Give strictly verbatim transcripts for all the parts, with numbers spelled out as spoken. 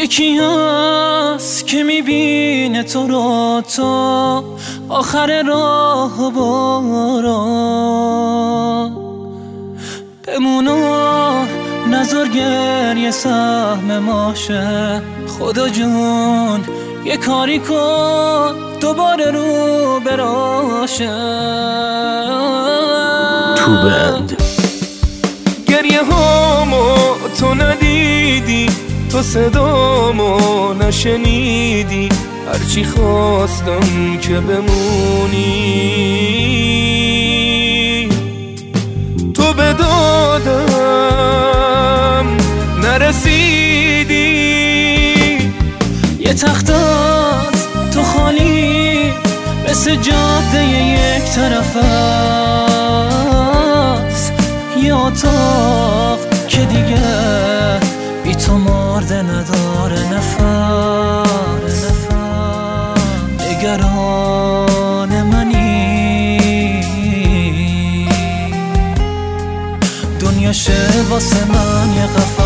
یکی هست که میبینه تو رو تا آخر راه بارا، بمونا نظر گریه سهم ماشه. خدا جون یه کاری کن دوباره رو براشه. تو بند گریه هامو تو ندیدی، تو صدامو نشنیدی، هرچی خواستم که بمونی. تو به دادم نرسیدی، یه تختات تو خالی مثل جاده یک طرف است، یه اتاق که دیگه بی تو مرده نداره نفس. نگران منی دنیا شه واسه من یه قفس.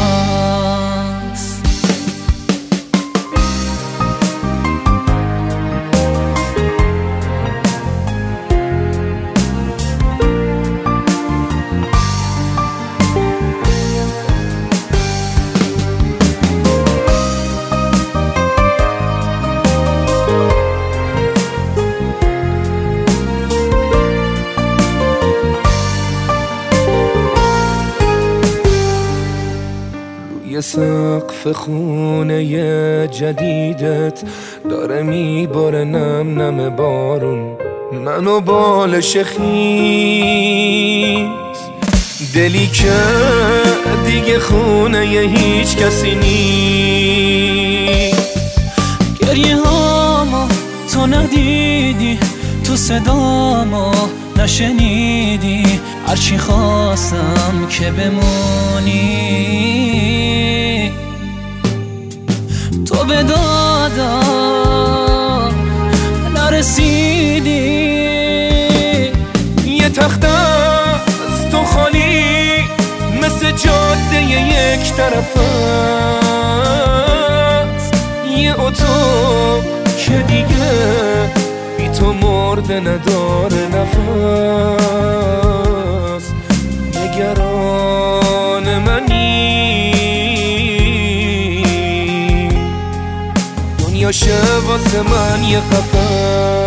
یه سقف خونه جدیدت داره میباره نم نم بارون، منو بالش خیز. دلی که دیگه خونه ی هیچ کسی نیست. گریه هامو تو ندیدی، تو صدامو نشنیدی، هرچی خواستم که بمونی. تو به دادم نرسیدی، یه تخت از تو خالی مثل جاده یک طرف است، یه اتاق که دیگه بی تو مرده نداره نفس. نگران منی دنیا شه واسه من یه قفس.